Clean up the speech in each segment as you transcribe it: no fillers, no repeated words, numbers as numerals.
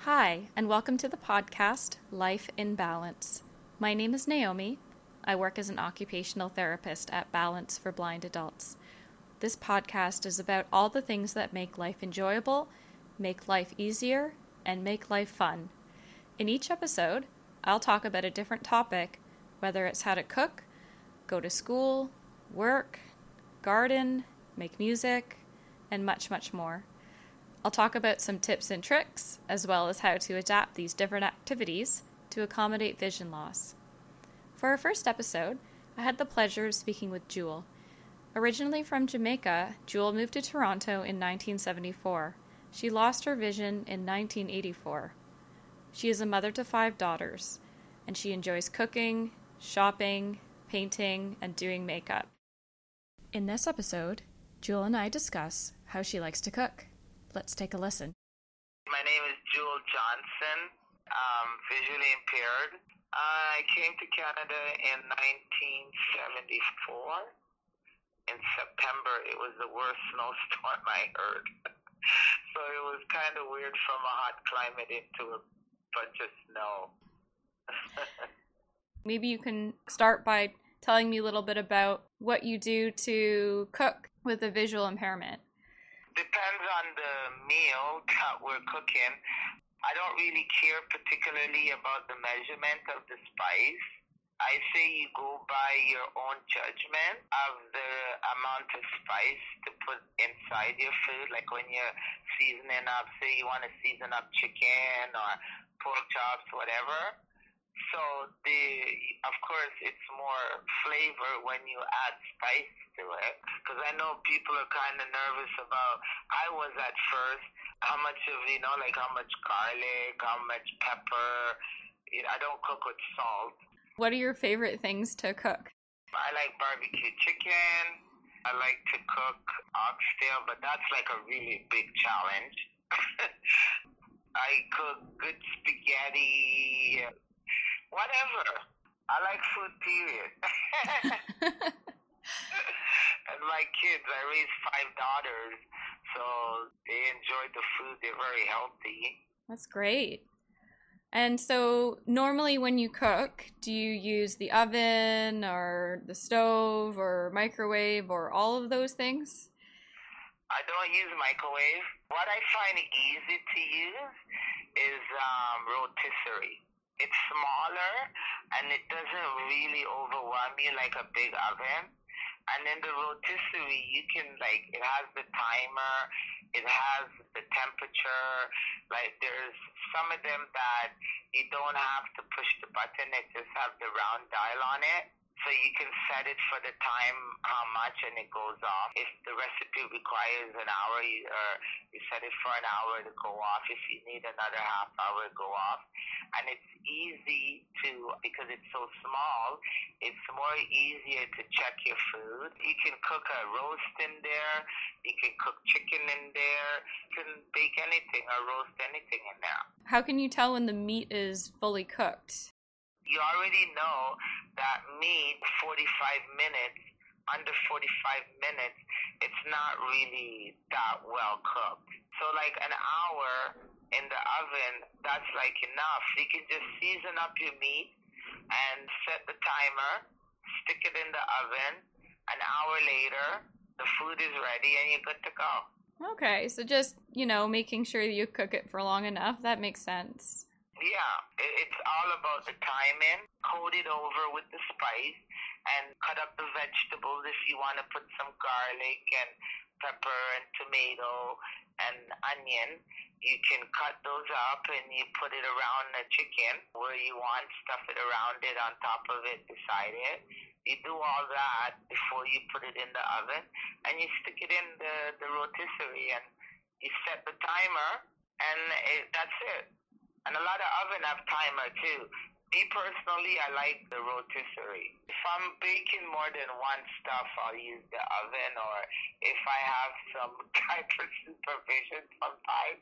Hi, and welcome to the podcast, Life in Balance. My name is Naomi. I work as an occupational therapist at Balance for Blind Adults. This podcast is about all the things that make life enjoyable, make life easier, and make life fun. In each episode, I'll talk about a different topic, whether it's how to cook, go to school, work, garden, make music, and much, much more. I'll talk about some tips and tricks, as well as how to adapt these different activities to accommodate vision loss. For our first episode, I had the pleasure of speaking with Jewel. Originally from Jamaica, Jewel moved to Toronto in 1974. She lost her vision in 1984. She is a mother to 5 daughters, and she enjoys cooking, shopping, painting, and doing makeup. In this episode, Jewel and I discuss how she likes to cook. Let's take a listen. My name is Jewel Johnson. I'm visually impaired. I came to Canada in 1974. In September, it was the worst snowstorm I heard. So it was kind of weird from a hot climate into a bunch of snow. Maybe you can start by telling me a little bit about what you do to cook with a visual impairment. Depends on the meal that we're cooking. I don't really care particularly about the measurement of the spice. I say you go by your own judgment of the amount of spice to put inside your food. Like when you're seasoning up, say you want to season up chicken or pork chops, whatever. So of course, it's more flavor when you add spice to it. Because I know people are kind of nervous about, I was at first, how much of, how much garlic, how much pepper. I don't cook with salt. What are your favorite things to cook? I like barbecue chicken. I like to cook oxtail, but that's like a really big challenge. I cook good spaghetti. Whatever. I like food, period. And my kids, I raised 5 daughters, so they enjoy the food. They're very healthy. That's great. And so normally when you cook, do you use the oven or the stove or microwave or all of those things? I don't use microwave. What I find easy to use is rotisserie. It's smaller, and it doesn't really overwhelm you like a big oven. And then the rotisserie, you can, it has the timer, it has the temperature. There's some of them that you don't have to push the button, it just have the round dial on it. So you can set it for the time, how much, and it goes off. If the recipe requires an hour, you set it for an hour to go off. If you need another half hour, go off. And it's easy because it's so small, it's more easier to check your food. You can cook a roast in there. You can cook chicken in there. You can bake anything or roast anything in there. How can you tell when the meat is fully cooked? You already know that meat, 45 minutes, under 45 minutes, it's not really that well cooked. So an hour in the oven, that's enough. You can just season up your meat and set the timer, stick it in the oven. An hour later, the food is ready and you're good to go. Okay, so just, making sure you cook it for long enough. That makes sense. Yeah, it's all about the timing. Coat it over with the spice and cut up the vegetables if you want to put some garlic and pepper and tomato and onion. You can cut those up and you put it around the chicken where you want, stuff it around it, on top of it, beside it. You do all that before you put it in the oven and you stick it in the rotisserie and you set the timer and that's it. And a lot of oven have timer too. Me personally, I like the rotisserie. If I'm baking more than one stuff, I'll use the oven, or if I have some type of supervision sometimes,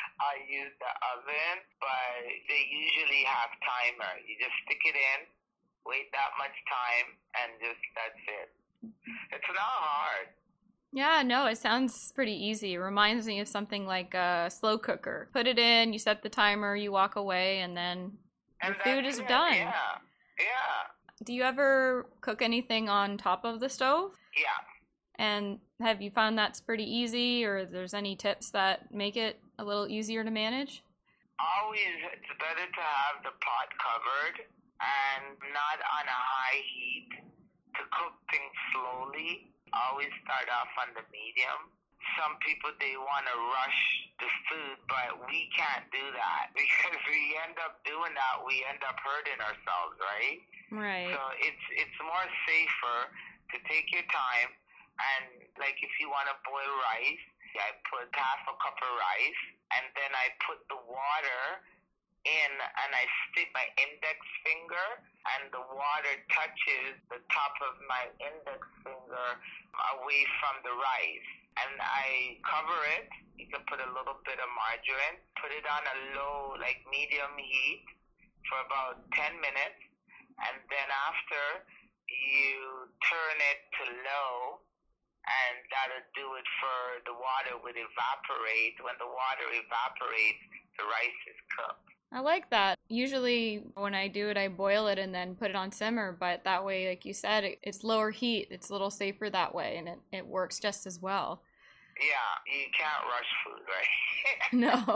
I use the oven, but they usually have timer. You just stick it in, wait that much time, and that's it. It's not hard. Yeah, no, it sounds pretty easy. It reminds me of something like a slow cooker. Put it in, you set the timer, you walk away, and then your food is done. Yeah. Do you ever cook anything on top of the stove? Yeah. And have you found that's pretty easy, or there's any tips that make it a little easier to manage? Always, it's better to have the pot covered and not on a high heat. To cook things slowly, always start off on the medium. Some people, they want to rush the food, but we can't do that because we end up doing that. We end up hurting ourselves, right? Right. So it's more safer to take your time. And like if you want to boil rice, I put half a cup of rice, and then I put the water in, and I stick my index finger, and the water touches the top of my index finger away from the rice. And I cover it. You can put a little bit of margarine, put it on a low, like medium heat for about 10 minutes, and then after you turn it to low, and that'll do it for the water would evaporate. When the water evaporates, the rice is cooked. I like that. Usually when I do it, I boil it and then put it on simmer, but that way, like you said, it's lower heat. It's a little safer that way, and it works just as well. Yeah, you can't rush food, right?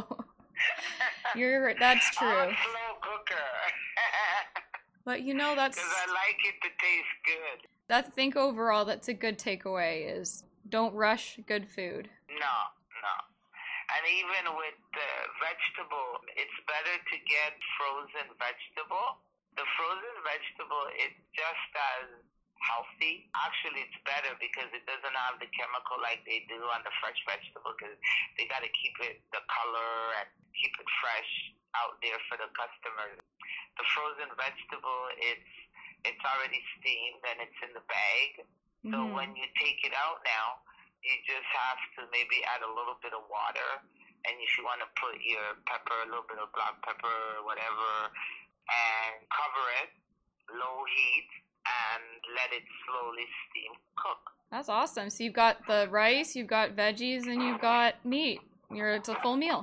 No. That's true. I'm a slow cooker. But that's... Because I like it to taste good. I think overall that's a good takeaway is don't rush good food. No. And even with the vegetable, it's better to get frozen vegetable. The frozen vegetable is just as healthy. Actually, it's better because it doesn't have the chemical like they do on the fresh vegetable because they got to keep it the color and keep it fresh out there for the customers. The frozen vegetable, it's already steamed and it's in the bag. So when you take it out now, you just have to maybe add a little bit of water. And if you want to put your pepper, a little bit of black pepper, whatever, and cover it, low heat, and let it slowly steam cook. That's awesome. So you've got the rice, you've got veggies, and you've got meat. It's a full meal.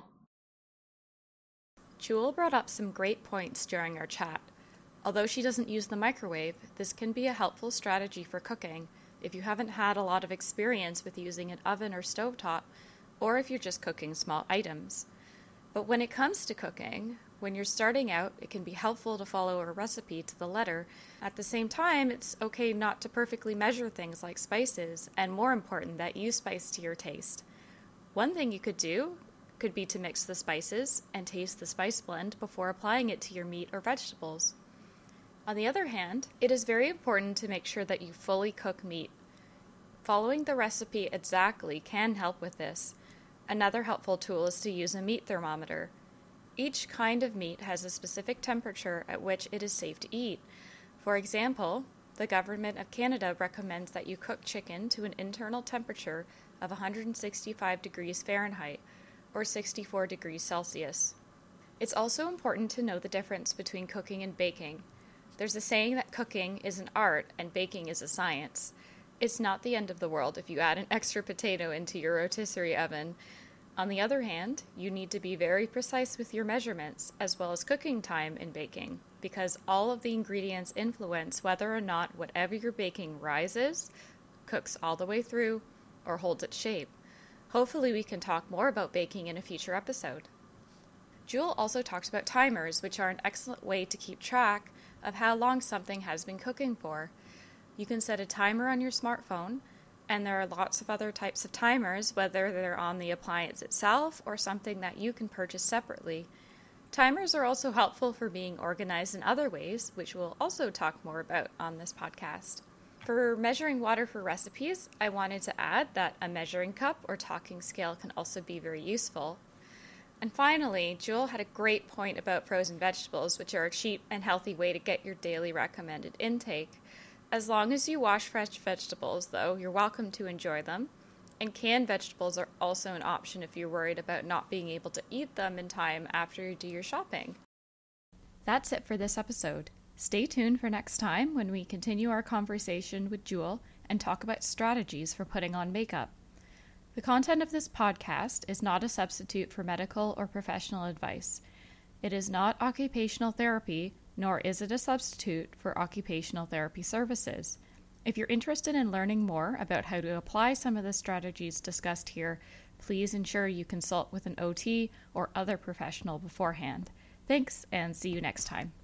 Jewel brought up some great points during our chat. Although she doesn't use the microwave, this can be a helpful strategy for cooking if you haven't had a lot of experience with using an oven or stovetop, or if you're just cooking small items. But when it comes to cooking, when you're starting out, it can be helpful to follow a recipe to the letter. At the same time, it's okay not to perfectly measure things like spices, and more important, that you spice to your taste. One thing you could do could be to mix the spices and taste the spice blend before applying it to your meat or vegetables. On the other hand, it is very important to make sure that you fully cook meat. Following the recipe exactly can help with this. Another helpful tool is to use a meat thermometer. Each kind of meat has a specific temperature at which it is safe to eat. For example, the Government of Canada recommends that you cook chicken to an internal temperature of 165 degrees Fahrenheit or 64 degrees Celsius. It's also important to know the difference between cooking and baking. There's a saying that cooking is an art and baking is a science. It's not the end of the world if you add an extra potato into your rotisserie oven. On the other hand, you need to be very precise with your measurements as well as cooking time in baking, because all of the ingredients influence whether or not whatever you're baking rises, cooks all the way through, or holds its shape. Hopefully we can talk more about baking in a future episode. Jewel also talked about timers, which are an excellent way to keep track of how long something has been cooking for. You can set a timer on your smartphone, and there are lots of other types of timers, whether they're on the appliance itself or something that you can purchase separately. Timers are also helpful for being organized in other ways, which we'll also talk more about on this podcast. For measuring water for recipes, I wanted to add that a measuring cup or talking scale can also be very useful. And finally, Jewel had a great point about frozen vegetables, which are a cheap and healthy way to get your daily recommended intake. As long as you wash fresh vegetables, though, you're welcome to enjoy them. And canned vegetables are also an option if you're worried about not being able to eat them in time after you do your shopping. That's it for this episode. Stay tuned for next time when we continue our conversation with Jewel and talk about strategies for putting on makeup. The content of this podcast is not a substitute for medical or professional advice. It is not occupational therapy, nor is it a substitute for occupational therapy services. If you're interested in learning more about how to apply some of the strategies discussed here, please ensure you consult with an OT or other professional beforehand. Thanks, and see you next time.